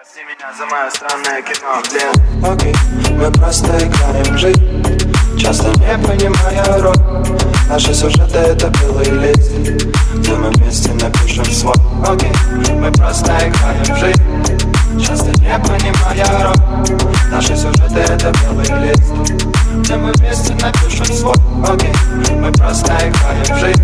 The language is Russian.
Прости меня за мое странное кино, где окей, мы просто играем в жизнь, часто не понимая роль. Наши сюжеты это белый лист, где мы вместе напишем свой. Окей, мы просто играем в жизнь, часто не понимая роль. Наши сюжеты это белый лист, где мы вместе напишем свой. Окей, мы просто играем в жизнь,